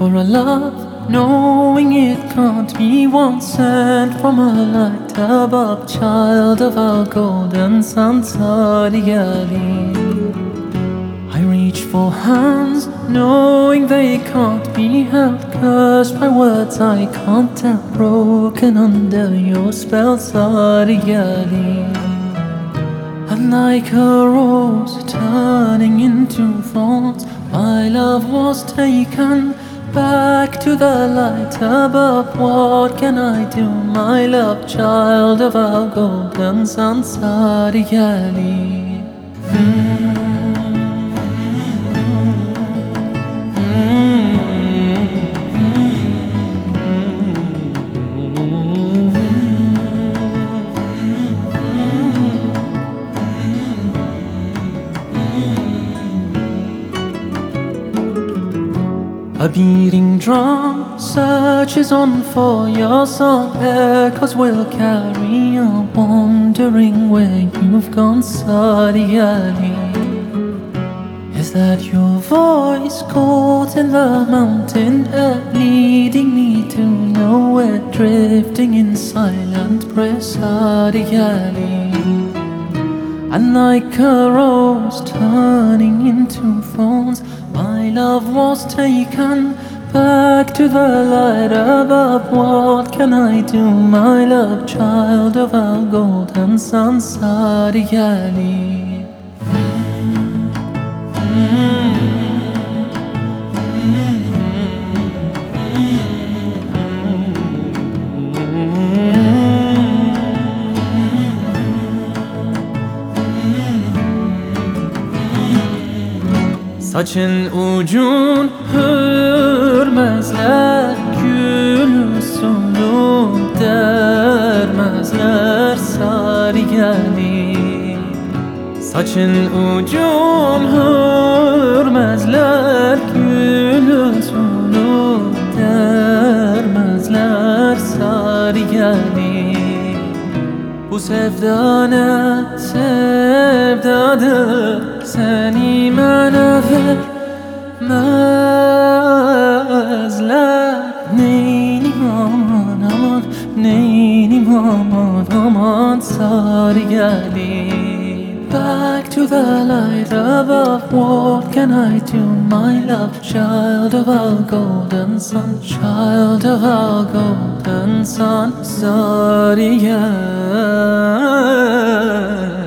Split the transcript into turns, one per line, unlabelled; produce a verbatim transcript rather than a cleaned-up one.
for a love, knowing it can't be one sent from a light above, child of our golden sun, Sadiali. I reach for hands, knowing they can't be held, cursed by words I can't tell, broken under your spell, Sadiali. And like a rose turning into thorns, my love was taken back to the light above. What can I do, my love, child of our golden sun, Sadiali? mm. A beating drum searches on for your song, echoes will carry on, wondering where you've gone, Sadiali. Is that your voice caught in the mountain air, leading me to nowhere, drifting in silent prayer, Sadiali? And like a rose turning into thorns, my love was taken back to the light above. What can I do, my love, child of our golden sun, Sadiali? Saçın ucun hürmezler, gül sonu dermezler, Sadiali. Saçın ucun hürmezler, gül sonu dermezler, Sadiali. Bu sevda ne sevdadır, seni bana vermezler. Neynim aman aman, neynim aman aman, Sadiali. Back to the light above, what can I do, my love, child of our golden sun, child of our golden sun, Sadiali.